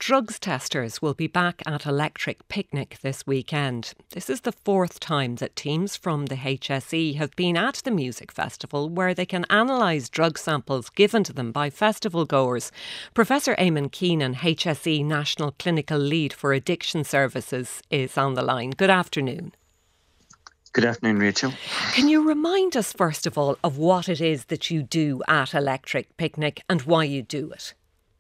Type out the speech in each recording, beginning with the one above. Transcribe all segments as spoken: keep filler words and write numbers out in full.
drugs testers will be back at Electric Picnic this weekend. This is the fourth time that teams from the H S E have been at the music festival, where they can analyse drug samples given to them by festival goers. Professor Eamon Keenan, H S E National Clinical Lead for Addiction Services, is on the line. Good afternoon. Good afternoon, Rachel. Can you remind us, first of all, of what it is that you do at Electric Picnic and why you do it?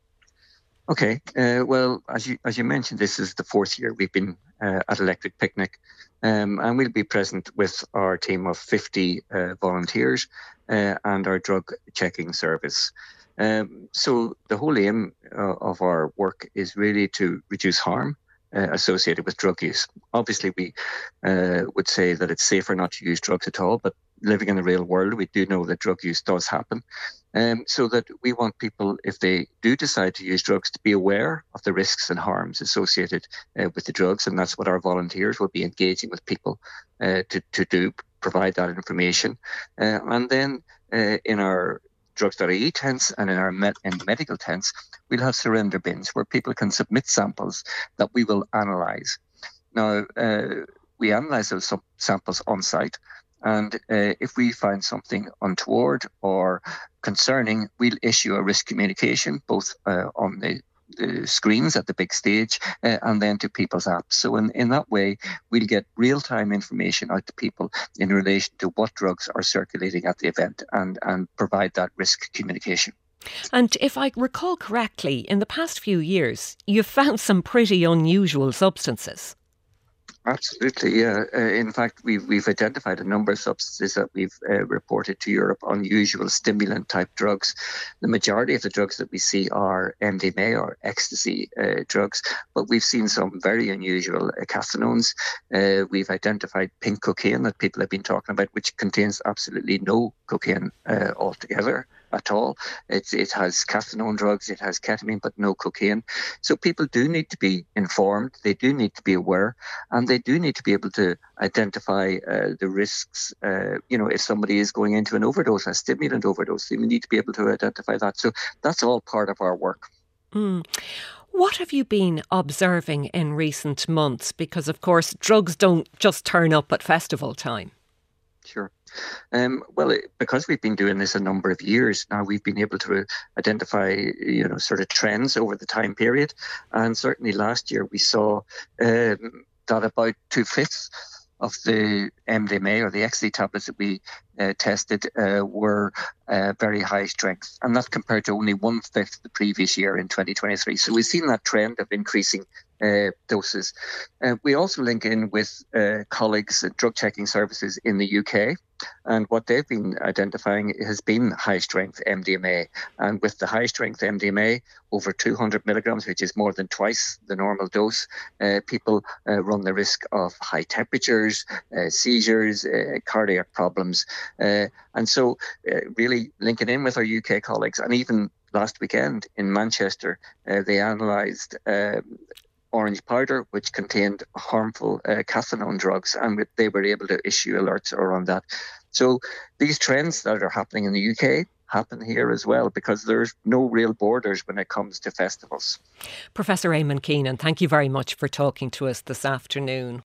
Okay, uh, well, as you as you mentioned, this is the fourth year we've been uh, at Electric Picnic, um, and we'll be present with our team of fifty uh, volunteers uh, and our drug checking service. Um, so the whole aim uh, of our work is really to reduce harm Uh, associated with drug use. Obviously, we uh, would say that it's safer not to use drugs at all, but living in the real world, we do know that drug use does happen. Um, so that we want people, if they do decide to use drugs, to be aware of the risks and harms associated uh, with the drugs. And that's what our volunteers will be engaging with people uh, to, to do, provide that information. Uh, and then uh, in our drugs.ie tents and in our med- in medical tents, we'll have surrender bins where people can submit samples that we will analyse. Now, uh, we analyse those samples on site, and uh, if we find something untoward or concerning, we'll issue a risk communication both uh, on the the screens at the big stage uh, and then to people's apps. So in, in that way, we'll get real-time information out to people in relation to what drugs are circulating at the event and, and provide that risk communication. And if I recall correctly, in the past few years, you've found some pretty unusual substances. Absolutely, yeah. Uh, in fact, we've we've identified a number of substances that we've uh, reported to Europe, unusual stimulant-type drugs. The majority of the drugs that we see are M D M A or ecstasy uh, drugs, but we've seen some very unusual uh, cathinones. Uh, we've identified pink cocaine that people have been talking about, which contains absolutely no cocaine uh, altogether. At all. It's, it has cathinone drugs, it has ketamine, but no cocaine. So people do need to be informed, they do need to be aware, and they do need to be able to identify uh, the risks. Uh, you know, if somebody is going into an overdose, a stimulant overdose, we need to be able to identify that. So that's all part of our work. Mm. What have you been observing in recent months? Because, of course, drugs don't just turn up at festival time. Sure. Um, well, it, because we've been doing this a number of years now, we've been able to identify, you know, sort of trends over the time period. And certainly last year we saw um, that about two-fifths of the M D M A or the ecstasy tablets that we uh, tested uh, were uh, very high strength. And that's compared to only one-fifth the previous year in twenty twenty-three. So we've seen that trend of increasing Uh, doses. Uh, we also link in with uh, colleagues at drug checking services in the U K, and what they've been identifying has been high strength M D M A. And with the high strength M D M A over two hundred milligrams, which is more than twice the normal dose, uh, people uh, run the risk of high temperatures, uh, seizures, uh, cardiac problems. Uh, and so uh, really linking in with our U K colleagues, and even last weekend in Manchester, uh, they analysed uh, orange powder, which contained harmful uh, cathinone drugs, and they were able to issue alerts around that. So these trends that are happening in the U K happen here as well, because there's no real borders when it comes to festivals. Professor Eamon Keenan, thank you very much for talking to us this afternoon.